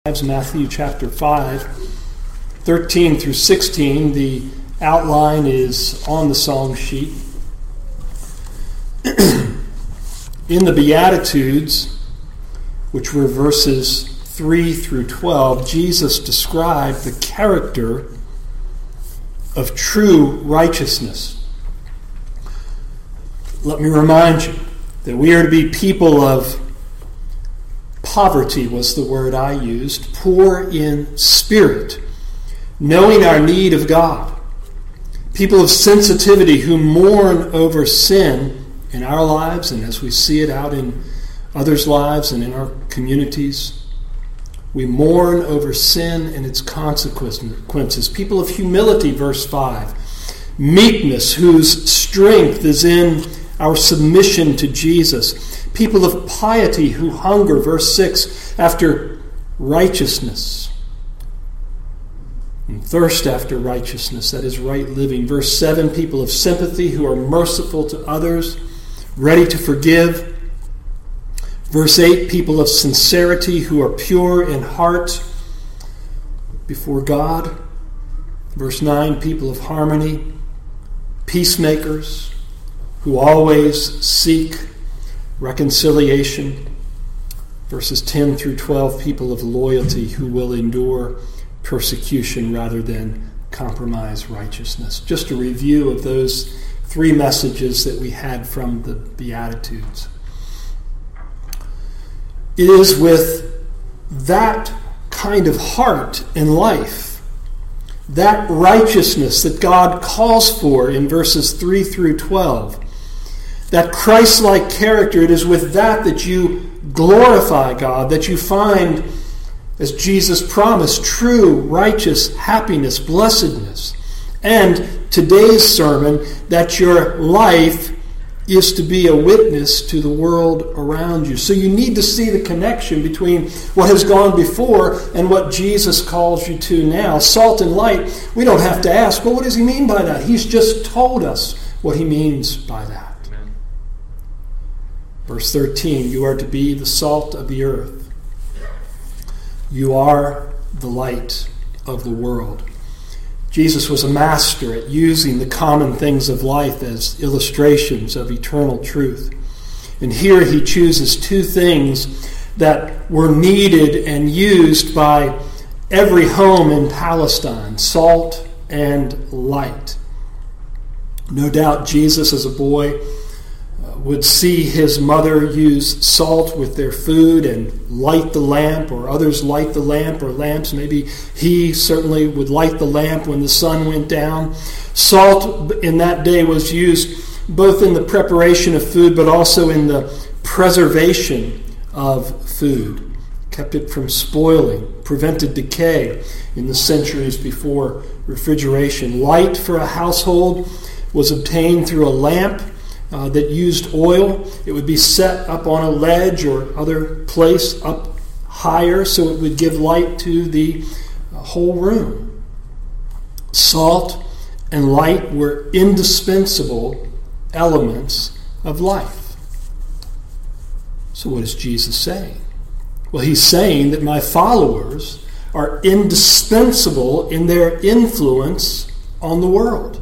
Matthew chapter 5, 13 through 16. The outline is on the song sheet. In the Beatitudes, which were verses 3 through 12, Jesus described the character of true righteousness. Let me remind you that we are to be people of poverty, was the word I used, poor in spirit, knowing our need of God. People of sensitivity who mourn over sin in our lives and as we see it out in others' lives and in our communities. We mourn over sin and its consequences. People of humility, verse 5. Meekness, whose strength is in our submission to Jesus. People of piety who hunger, verse 6, after righteousness and thirst after righteousness, that is right living. Verse 7, people of sympathy who are merciful to others, ready to forgive. Verse 8, people of sincerity who are pure in heart before God. Verse 9, people of harmony, peacemakers who always seek reconciliation. Verses 10 through 12, people of loyalty who will endure persecution rather than compromise righteousness. Just a review of those three messages that we had from the Beatitudes. It is with that kind of heart and life, that righteousness that God calls for in verses 3 through 12, that Christ-like character, it is with that you glorify God, that you find, as Jesus promised, true, righteous happiness, blessedness. And today's sermon, that your life is to be a witness to the world around you. So you need to see the connection between what has gone before and what Jesus calls you to now. Salt and light, we don't have to ask, well, what does he mean by that? He's just told us what he means by that. Verse 13, you are to be the salt of the earth. You are the light of the world. Jesus was a master at using the common things of life as illustrations of eternal truth. And here he chooses two things that were needed and used by every home in Palestine: salt and light. No doubt Jesus, as a boy, would see his mother use salt with their food and light the lamp, or others light the lamp or lamps. Maybe he certainly would light the lamp when the sun went down. Salt in that day was used both in the preparation of food but also in the preservation of food. Kept it from spoiling, prevented decay in the centuries before refrigeration. Light for a household was obtained through a lamp that used oil. It would be set up on a ledge or other place up higher so it would give light to the whole room. Salt and light were indispensable elements of life. So what is Jesus saying? Well, he's saying that my followers are indispensable in their influence on the world.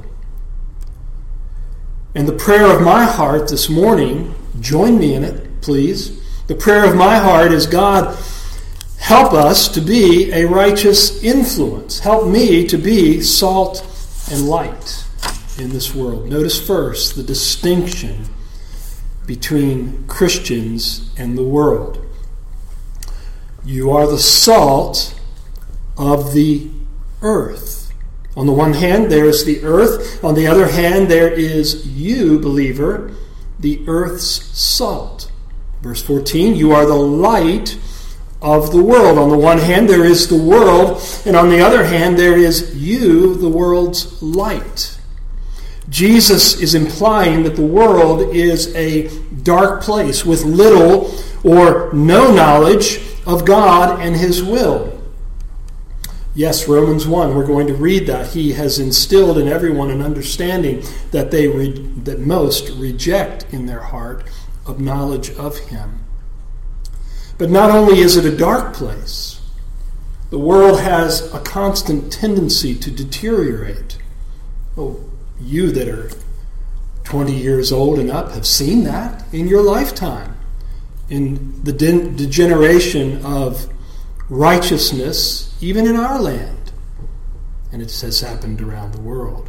And the prayer of my heart this morning, join me in it, please. The prayer of my heart is, God, help us to be a righteous influence. Help me to be salt and light in this world. Notice first the distinction between Christians and the world. You are the salt of the earth. On the one hand, there is the earth. On the other hand, there is you, believer, the earth's salt. Verse 14, you are the light of the world. On the one hand, there is the world, and on the other hand, there is you, the world's light. Jesus is implying that the world is a dark place with little or no knowledge of God and his will. Yes, Romans 1, we're going to read that. He has instilled in everyone an understanding that that most reject in their heart of knowledge of him. But not only is it a dark place, The world has a constant tendency to deteriorate. Oh, you that are 20 years old and up have seen that in your lifetime, in the degeneration of righteousness, even in our land. And it has happened around the world.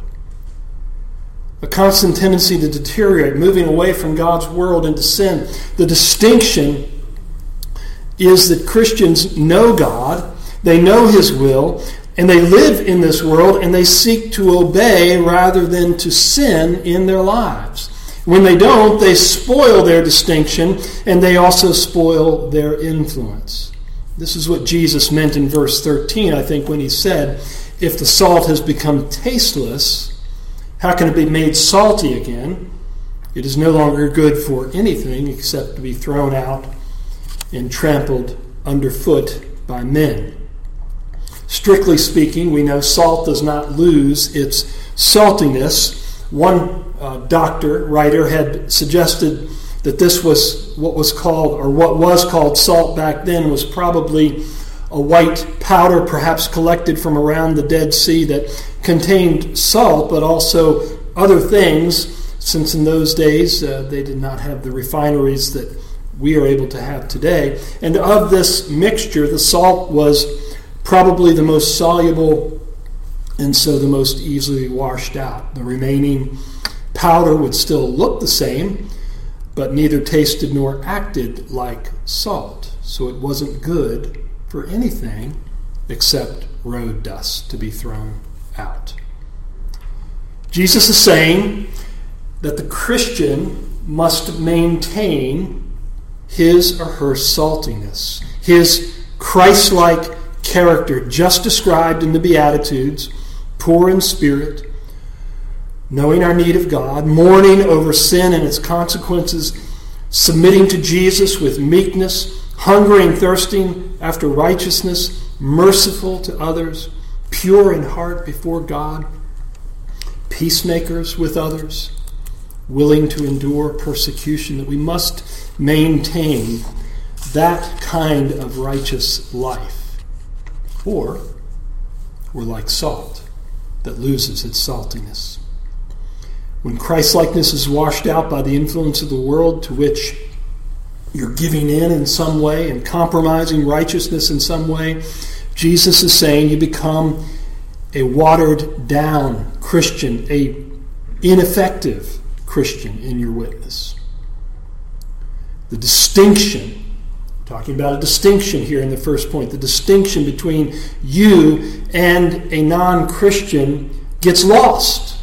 A constant tendency to deteriorate, moving away from God's world into sin. The distinction is that Christians know God, they know His will, and they live in this world, and they seek to obey rather than to sin in their lives. When they don't, they spoil their distinction, and they also spoil their influence. This is what Jesus meant in verse 13, I think, when He said, if the salt has become tasteless, how can it be made salty again? It is no longer good for anything except to be thrown out and trampled underfoot by men. Strictly speaking, we know salt does not lose its saltiness. One writer had suggested that this was what was called salt back then was probably a white powder perhaps collected from around the Dead Sea that contained salt, but also other things, since in those days they did not have the refineries that we are able to have today. And of this mixture, the salt was probably the most soluble and so the most easily washed out. The remaining powder would still look the same, but neither tasted nor acted like salt. So it wasn't good for anything except road dust to be thrown out. Jesus is saying that the Christian must maintain his or her saltiness, his Christ-like character just described in the Beatitudes, poor in spirit, knowing our need of God, mourning over sin and its consequences, submitting to Jesus with meekness, hungering and thirsting after righteousness, merciful to others, pure in heart before God, peacemakers with others, willing to endure persecution, that we must maintain that kind of righteous life. Or we're like salt that loses its saltiness. When Christ-likeness is washed out by the influence of the world to which you're giving in some way and compromising righteousness in some way, Jesus is saying you become a watered-down Christian, a ineffective Christian in your witness. The distinction, talking about a distinction here in the first point, the distinction between you and a non-Christian gets lost.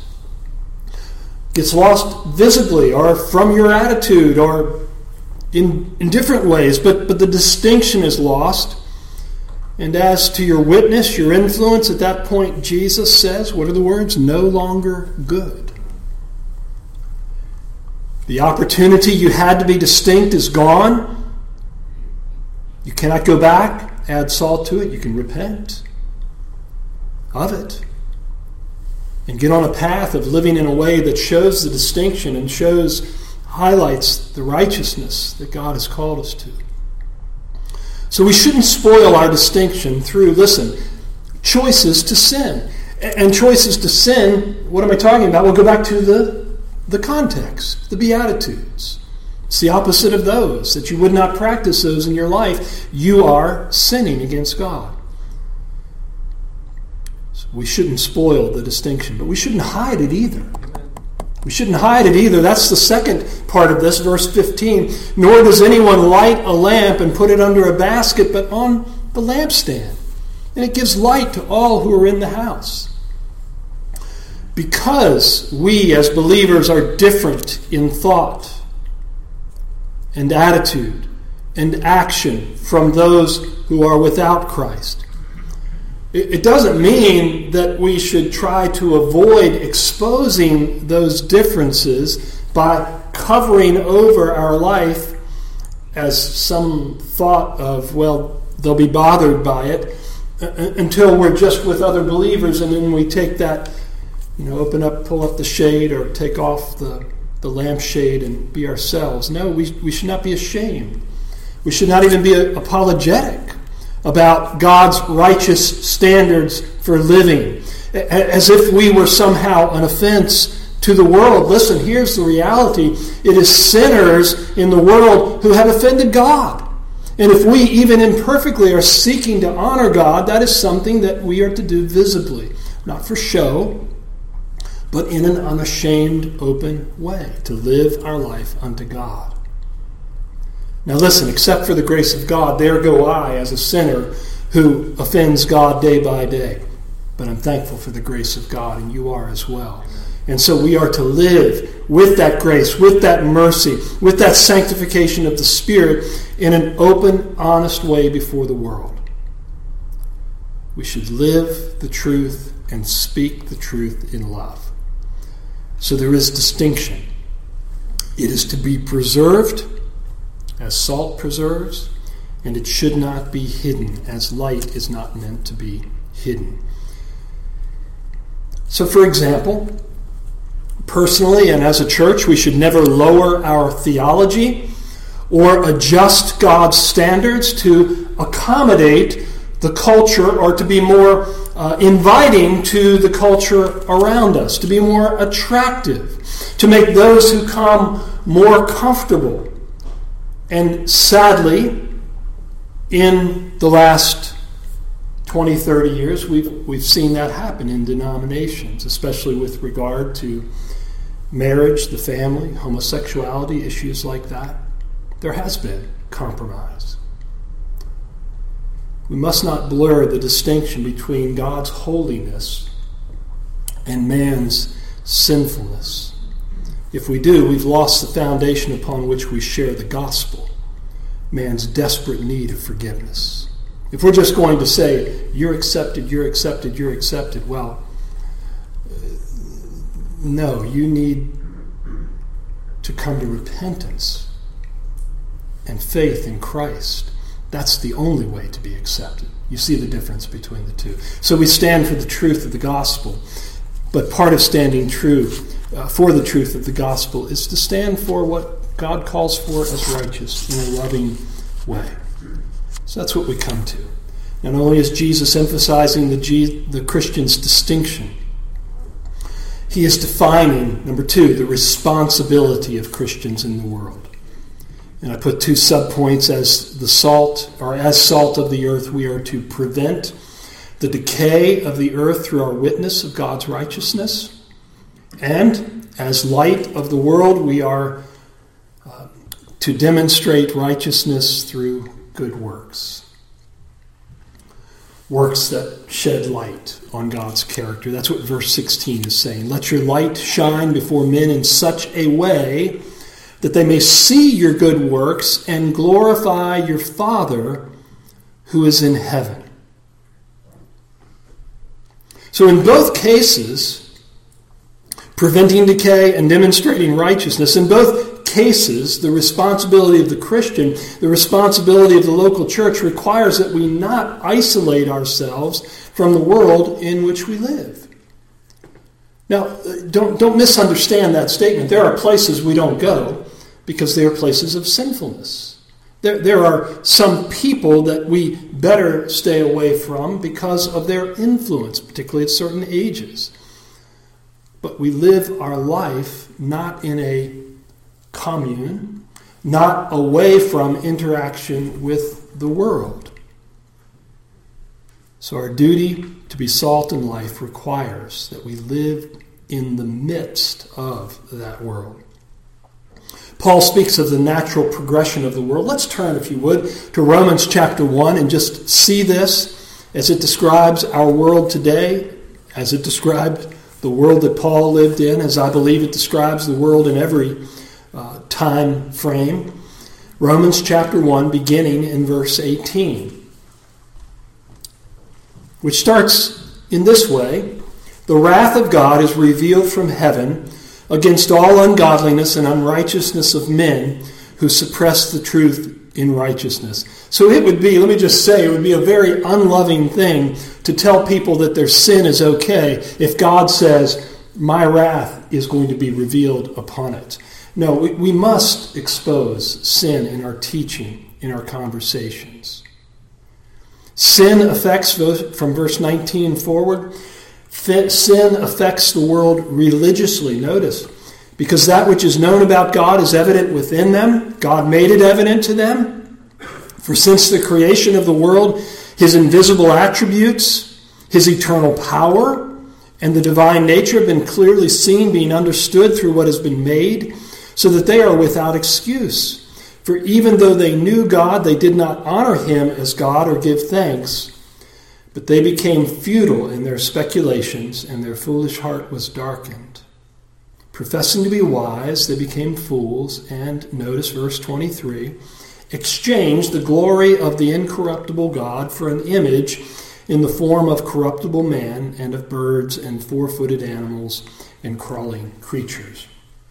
Gets lost visibly or from your attitude or in different ways, but the distinction is lost. And as to your witness, your influence, at that point, Jesus says, what are the words? No longer good. The opportunity you had to be distinct is gone. You cannot go back, add salt to it. You can repent of it and get on a path of living in a way that shows the distinction and highlights the righteousness that God has called us to. So we shouldn't spoil our distinction through, choices to sin. And choices to sin, what am I talking about? We'll go back to the context, the Beatitudes. It's the opposite of those, that you would not practice those in your life. You are sinning against God. So we shouldn't spoil the distinction, but we shouldn't hide it either. We shouldn't hide it either. That's the second part of this, verse 15. Nor does anyone light a lamp and put it under a basket, but on the lampstand. And it gives light to all who are in the house. Because we as believers are different in thought and attitude and action from those who are without Christ, it doesn't mean that we should try to avoid exposing those differences by covering over our life as some thought of, they'll be bothered by it, until we're just with other believers and then we take that, pull up the shade or take off the lampshade and be ourselves. No, we should not be ashamed. We should not even be apologetic about God's righteous standards for living, as if we were somehow an offense to the world. Listen, here's the reality. It is sinners in the world who have offended God. And if we, even imperfectly, are seeking to honor God, that is something that we are to do visibly, not for show, but in an unashamed, open way, to live our life unto God. Now listen, except for the grace of God, there go I as a sinner who offends God day by day. But I'm thankful for the grace of God, and you are as well. And so we are to live with that grace, with that mercy, with that sanctification of the Spirit in an open, honest way before the world. We should live the truth and speak the truth in love. So there is distinction. It is to be preserved as salt preserves, and it should not be hidden as light is not meant to be hidden. So, for example, personally and as a church, we should never lower our theology or adjust God's standards to accommodate the culture or to be more inviting to the culture around us, to be more attractive, to make those who come more comfortable. And sadly, in the last 20, 30 years, we've seen that happen in denominations, especially with regard to marriage, the family, homosexuality, issues like that. There has been compromise. We must not blur the distinction between God's holiness and man's sinfulness. If we do, we've lost the foundation upon which we share the gospel, man's desperate need of forgiveness. If we're just going to say, you're accepted, you're accepted, you're accepted, well, no, you need to come to repentance and faith in Christ. That's the only way to be accepted. You see the difference between the two. So we stand for the truth of the gospel, but part of standing true for the truth of the gospel is to stand for what God calls for as righteous in a loving way. So that's what we come to. Not only is Jesus emphasizing the Christian's distinction, he is defining, number two, the responsibility of Christians in the world. And I put two subpoints: as the salt, or as salt of the earth, we are to prevent the decay of the earth through our witness of God's righteousness. And as light of the world, we are to demonstrate righteousness through good works. Works that shed light on God's character. That's what verse 16 is saying. Let your light shine before men in such a way that they may see your good works and glorify your Father who is in heaven. So in both cases, preventing decay and demonstrating righteousness, in both cases, the responsibility of the Christian, the responsibility of the local church requires that we not isolate ourselves from the world in which we live. Now, don't misunderstand that statement. There are places we don't go because they are places of sinfulness. There are some people that we better stay away from because of their influence, particularly at certain ages. But we live our life not in a commune, not away from interaction with the world. So our duty to be salt and life requires that we live in the midst of that world. Paul speaks of the natural progression of the world. Let's turn, if you would, to Romans chapter 1 and just see this as it describes our world today, as it described the world that Paul lived in, as I believe it describes the world in every time frame. Romans chapter 1, beginning in verse 18, which starts in this way: the wrath of God is revealed from heaven against all ungodliness and unrighteousness of men who suppress the truth in righteousness. So it would be, let me just say, it would be a very unloving thing to tell people that their sin is okay if God says, my wrath is going to be revealed upon it. No, we must expose sin in our teaching, in our conversations. Sin affects, from verse 19 forward, sin affects the world religiously. Notice, because that which is known about God is evident within them. God made it evident to them. For since the creation of the world, his invisible attributes, his eternal power, and the divine nature have been clearly seen, being understood through what has been made, so that they are without excuse. For even though they knew God, they did not honor him as God or give thanks, but they became futile in their speculations, and their foolish heart was darkened. Professing to be wise, they became fools, and, notice verse 23, exchanged the glory of the incorruptible God for an image in the form of corruptible man, and of birds and four-footed animals and crawling creatures.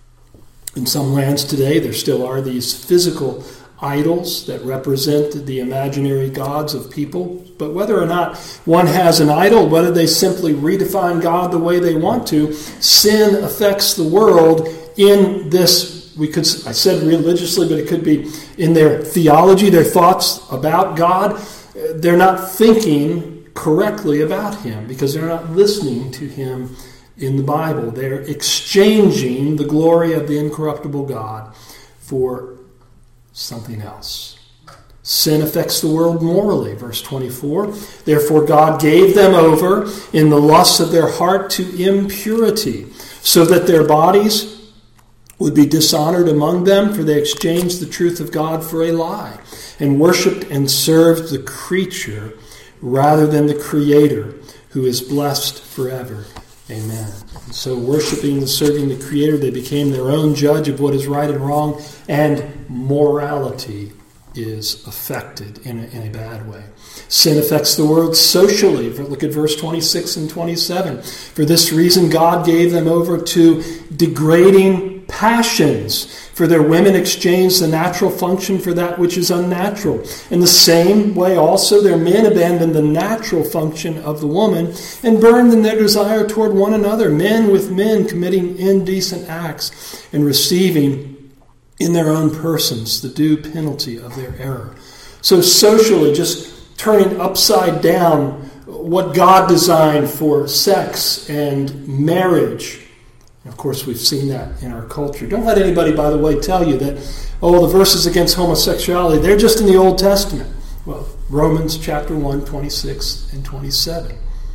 In some lands today, there still are these physical idols that represent the imaginary gods of people. But whether or not one has an idol, whether they simply redefine God the way they want to, sin affects the world in this, I said religiously, but it could be in their theology, their thoughts about God. They're not thinking correctly about him because they're not listening to him in the Bible. They're exchanging the glory of the incorruptible God for something else. Sin affects the world morally. Verse 24, therefore God gave them over in the lusts of their heart to impurity, so that their bodies would be dishonored among them, for they exchanged the truth of God for a lie, and worshipped and served the creature rather than the Creator, who is blessed forever. Amen. And so worshiping and serving the Creator, they became their own judge of what is right and wrong, and morality is affected in a bad way. Sin affects the world socially. Look at verse 26 and 27. For this reason God gave them over to degrading passions. For their women exchanged the natural function for that which is unnatural. In the same way also their men abandoned the natural function of the woman and burned in their desire toward one another, men with men committing indecent acts and receiving in their own persons the due penalty of their error. So socially, just turning upside down what God designed for sex and marriage. Of course, we've seen that in our culture. Don't let anybody, by the way, tell you that, the verses against homosexuality, they're just in the Old Testament. Well, Romans chapter 1, 26 and 27.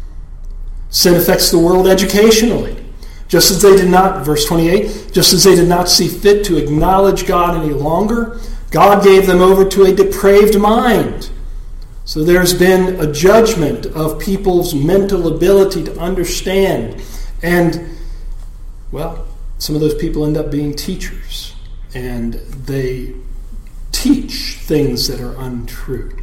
Sin affects the world educationally. Just as they did not, verse 28, just as they did not see fit to acknowledge God any longer, God gave them over to a depraved mind. So there's been a judgment of people's mental ability to understand. And, some of those people end up being teachers. And they teach things that are untrue.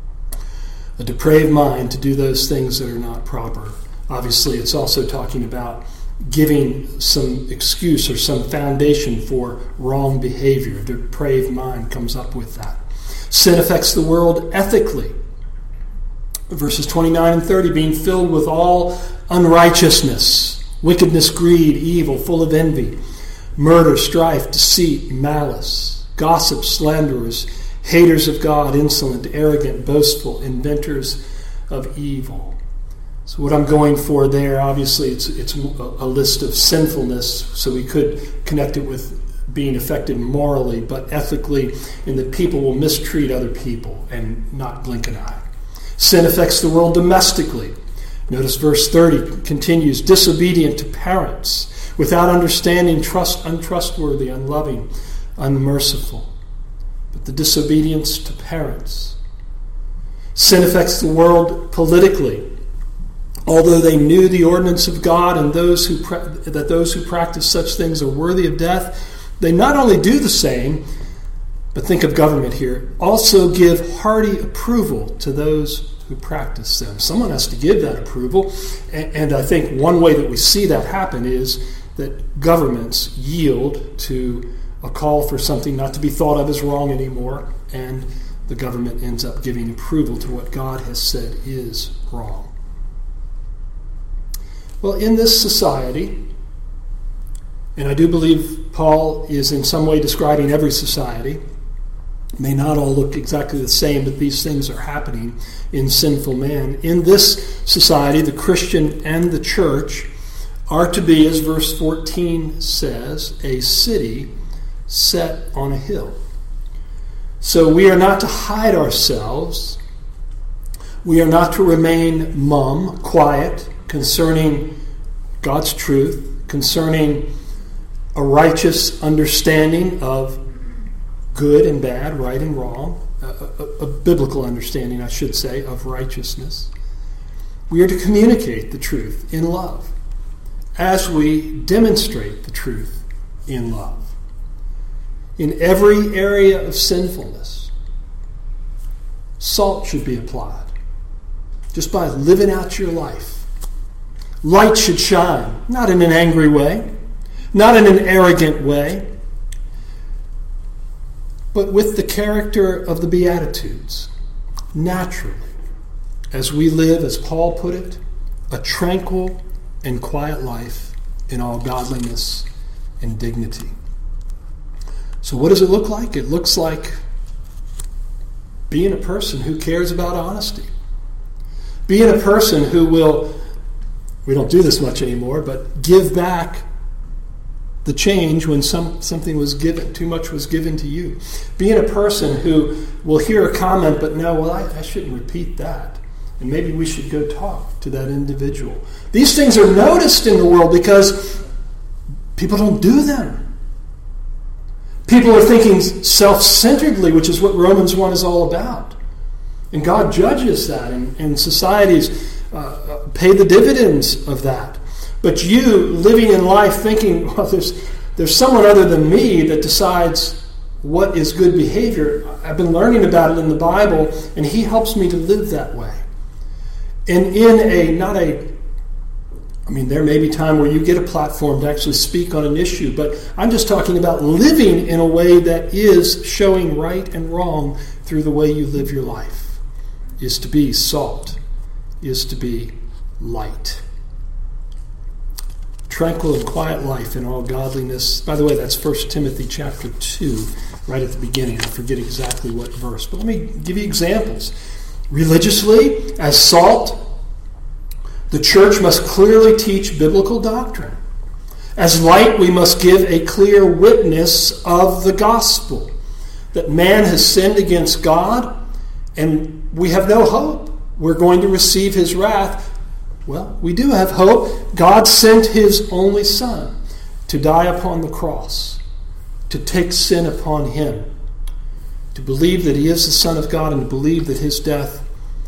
A depraved mind to do those things that are not proper. Obviously, it's also talking about giving some excuse or some foundation for wrong behavior. A depraved mind comes up with that. Sin affects the world ethically. Verses 29 and 30, being filled with all unrighteousness, wickedness, greed, evil, full of envy, murder, strife, deceit, malice, gossip, slanderers, haters of God, insolent, arrogant, boastful, inventors of evil. So what I'm going for there, obviously, it's a list of sinfulness, so we could connect it with being affected morally, but ethically, in that people will mistreat other people and not blink an eye. Sin affects the world domestically. Notice verse 30 continues, disobedient to parents, without understanding, untrustworthy, unloving, unmerciful. But the disobedience to parents. Sin affects the world politically. Although they knew the ordinance of God and that those who practice such things are worthy of death, they not only do the same, but think of government here, also give hearty approval to those who practice them. Someone has to give that approval, and I think one way that we see that happen is that governments yield to a call for something not to be thought of as wrong anymore, and the government ends up giving approval to what God has said is wrong. Well, in this society, and I do believe Paul is in some way describing every society, may not all look exactly the same, but these things are happening in sinful man. In this society, the Christian and the church are to be, as verse 14 says, a city set on a hill. So we are not to hide ourselves. We are not to remain mum, quiet, concerning God's truth, concerning a righteous understanding of good and bad, right and wrong, a biblical understanding, I should say, of righteousness. We are to communicate the truth in love as we demonstrate the truth in love. In every area of sinfulness, salt should be applied just by living out your life. Light should shine, not in an angry way, not in an arrogant way, but with the character of the Beatitudes, naturally, as we live, as Paul put it, a tranquil and quiet life in all godliness and dignity. So what does it look like? It looks like being a person who cares about honesty. Being a person who will, we don't do this much anymore, but give back the change when something was given, too much was given to you. Being a person who will hear a comment, but no, well, I shouldn't repeat that. And maybe we should go talk to that individual. These things are noticed in the world because people don't do them. People are thinking self-centeredly, which is what Romans 1 is all about. And God judges that, and societies pay the dividends of that. But you, living in life thinking, well, there's someone other than me that decides what is good behavior. I've been learning about it in the Bible, and He helps me to live that way. And there may be time where you get a platform to actually speak on an issue, but I'm just talking about living in a way that is showing right and wrong through the way you live your life. Is to be salt, is to be light. Tranquil and quiet life in all godliness. By the way, that's 1 Timothy chapter 2, right at the beginning. I forget exactly what verse, but let me give you examples. Religiously, as salt, the church must clearly teach biblical doctrine. As light, we must give a clear witness of the gospel, that man has sinned against God, and we have no hope. We're going to receive His wrath. Well, we do have hope. God sent His only Son to die upon the cross, to take sin upon Him, to believe that He is the Son of God, and to believe that His death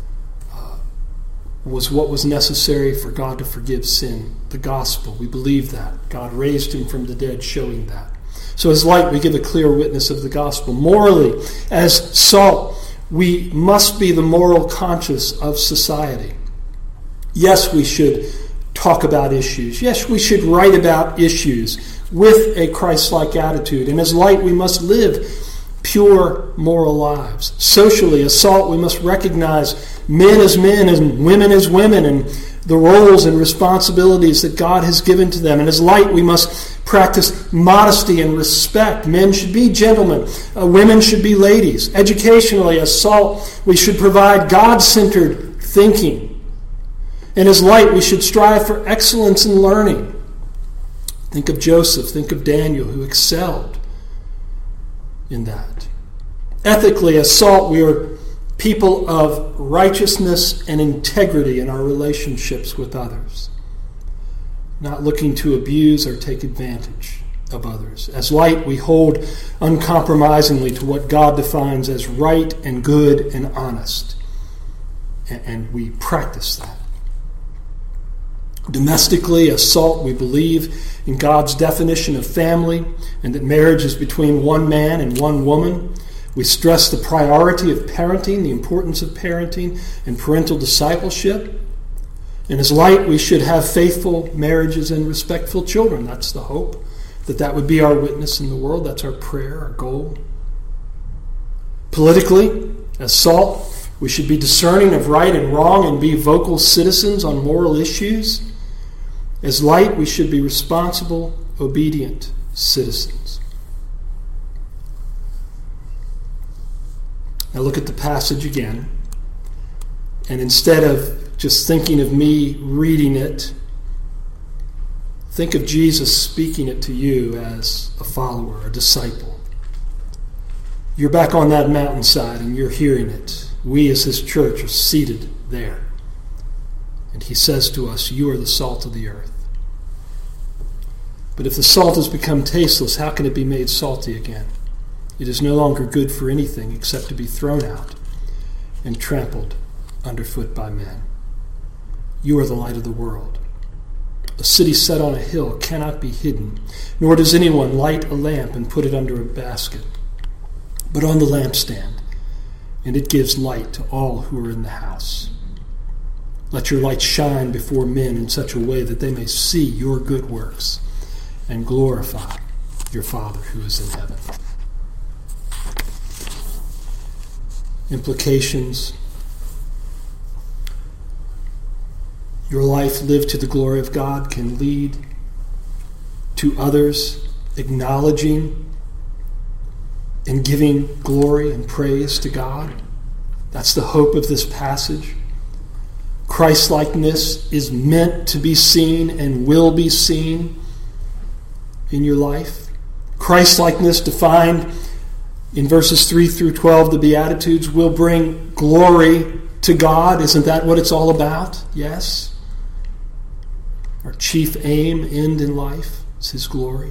was what was necessary for God to forgive sin. The gospel, we believe that. God raised Him from the dead, showing that. So as light, we give a clear witness of the gospel. Morally, as salt, we must be the moral conscience of society. Yes, we should talk about issues. Yes, we should write about issues with a Christ-like attitude. And as light, we must live pure moral lives. Socially, as salt, we must recognize men as men and women as women, and the roles and responsibilities that God has given to them. And as light, we must practice modesty and respect. Men should be gentlemen. Women should be ladies. Educationally, as salt, we should provide God-centered thinking. And as light, we should strive for excellence in learning. Think of Joseph. Think of Daniel, who excelled in that. Ethically, as salt, we are people of righteousness and integrity in our relationships with others, not looking to abuse or take advantage of others. As light, we hold uncompromisingly to what God defines as right and good and honest, and we practice that. Domestically, as salt, we believe in God's definition of family and that marriage is between one man and one woman. We stress the priority of parenting, the importance of parenting and parental discipleship. And as light, we should have faithful marriages and respectful children. That's the hope, that would be our witness in the world. That's our prayer, our goal. Politically, as salt, we should be discerning of right and wrong and be vocal citizens on moral issues. As light, we should be responsible, obedient citizens. Now look at the passage again. And instead of just thinking of me reading it, think of Jesus speaking it to you as a follower, a disciple. You're back on that mountainside and you're hearing it. We as his church are seated there. And he says to us, you are the salt of the earth. But if the salt has become tasteless, how can it be made salty again? It is no longer good for anything except to be thrown out and trampled underfoot by men. You are the light of the world. A city set on a hill cannot be hidden, nor does anyone light a lamp and put it under a basket, but on the lampstand, and it gives light to all who are in the house. Let your light shine before men in such a way that they may see your good works and glorify your Father who is in heaven. Implications. Your life lived to the glory of God can lead to others acknowledging and giving glory and praise to God. That's the hope of this passage. Christ-likeness is meant to be seen and will be seen in your life. Christ-likeness, defined in verses 3 through 12, the Beatitudes, will bring glory to God. Isn't that what it's all about? Yes. Our chief aim, end in life, is his glory.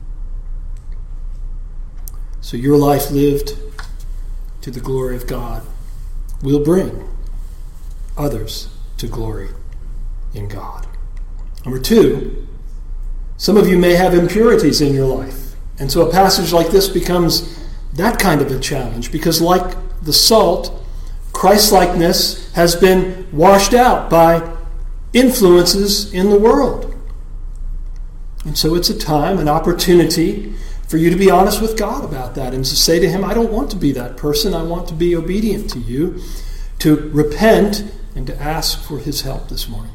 So your life lived to the glory of God will bring others to glory in God. Number two, some of you may have impurities in your life. And so a passage like this becomes that kind of a challenge, because like the salt, Christ-likeness has been washed out by influences in the world. And so it's a time, an opportunity for you to be honest with God about that and to say to him, I don't want to be that person. I want to be obedient to you, to repent and to ask for his help this morning.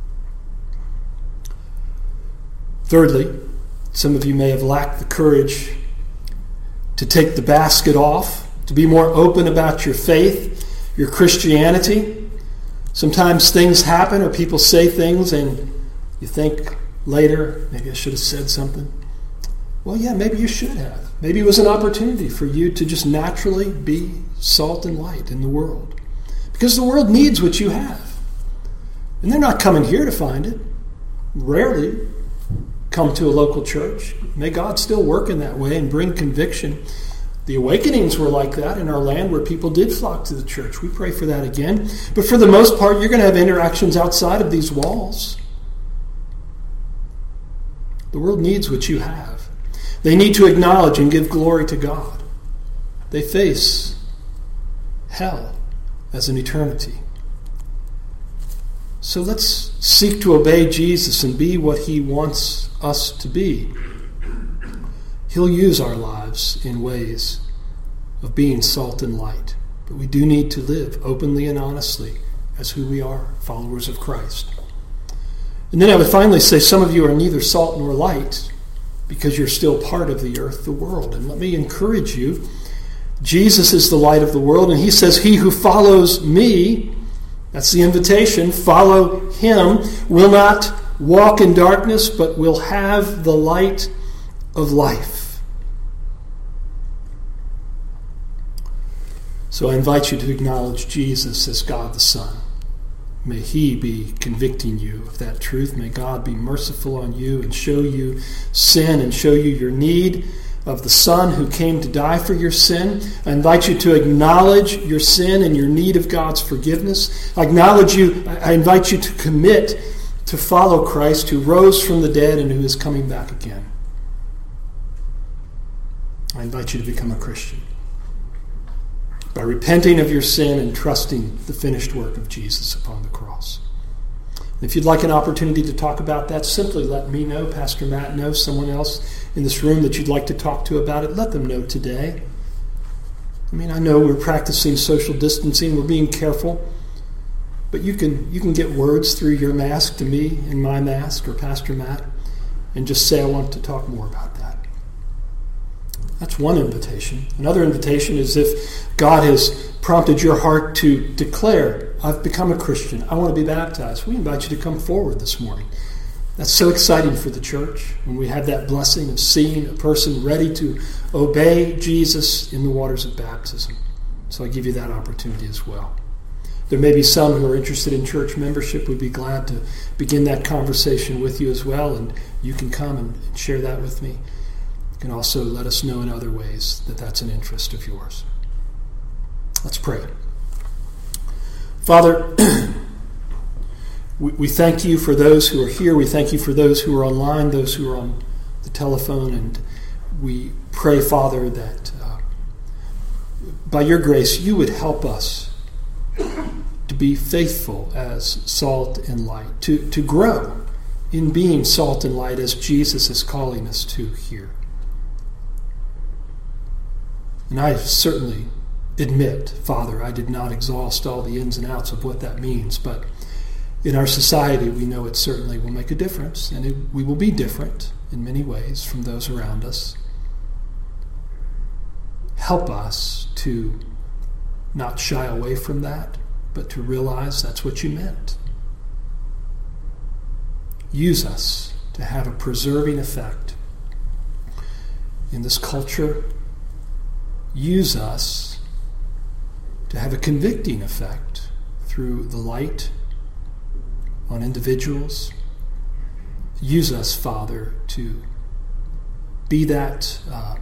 Thirdly, some of you may have lacked the courage to take the basket off, to be more open about your faith, your Christianity. Sometimes things happen or people say things and you think later, maybe I should have said something. Well, yeah, maybe you should have. Maybe it was an opportunity for you to just naturally be salt and light in the world. Because the world needs what you have. And they're not coming here to find it. Rarely come to a local church. May God still work in that way and bring conviction. The awakenings were like that in our land where people did flock to the church. We pray for that again. But for the most part, you're going to have interactions outside of these walls. The world needs what you have. They need to acknowledge and give glory to God. They face hell as an eternity. So let's seek to obey Jesus and be what he wants us to be. He'll use our lives in ways of being salt and light. But we do need to live openly and honestly as who we are, followers of Christ. And then I would finally say some of you are neither salt nor light because you're still part of the earth, the world. And let me encourage you. Jesus is the light of the world, and he says, he who follows me, that's the invitation, follow him, will not walk in darkness, but will have the light of life. So I invite you to acknowledge Jesus as God the Son. May he be convicting you of that truth. May God be merciful on you and show you sin and show you your need of the Son who came to die for your sin. I invite you to acknowledge your sin and your need of God's forgiveness. I invite you to commit to follow Christ who rose from the dead and who is coming back again. I invite you to become a Christian by repenting of your sin and trusting the finished work of Jesus upon the cross. If you'd like an opportunity to talk about that, simply let me know, Pastor Matt know, someone else in this room that you'd like to talk to about it. Let them know today. I know we're practicing social distancing, we're being careful, but you can get words through your mask to me in my mask or Pastor Matt and just say, I want to talk more about that. That's one invitation. Another invitation is if God has prompted your heart to declare, I've become a Christian, I want to be baptized. We invite you to come forward this morning. That's so exciting for the church when we have that blessing of seeing a person ready to obey Jesus in the waters of baptism. So I give you that opportunity as well. There may be some who are interested in church membership. We'd be glad to begin that conversation with you as well, and you can come and share that with me. You can also let us know in other ways that that's an interest of yours. Let's pray. Father, we thank you for those who are here. We thank you for those who are online, those who are on the telephone, and we pray, Father, that by your grace you would help us to be faithful as salt and light, to grow in being salt and light as Jesus is calling us to here. And I certainly admit, Father, I did not exhaust all the ins and outs of what that means, but in our society we know it certainly will make a difference, and we will be different in many ways from those around us. Help us to not shy away from that, but to realize that's what you meant. Use us to have a preserving effect in this culture. Use us to have a convicting effect through the light on individuals. Use us, Father, to be that,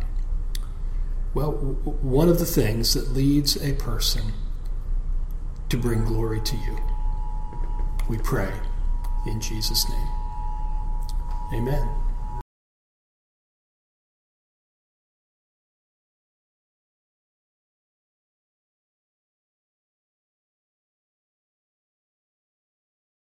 one of the things that leads a person to bring glory to you. We pray in Jesus' name. Amen.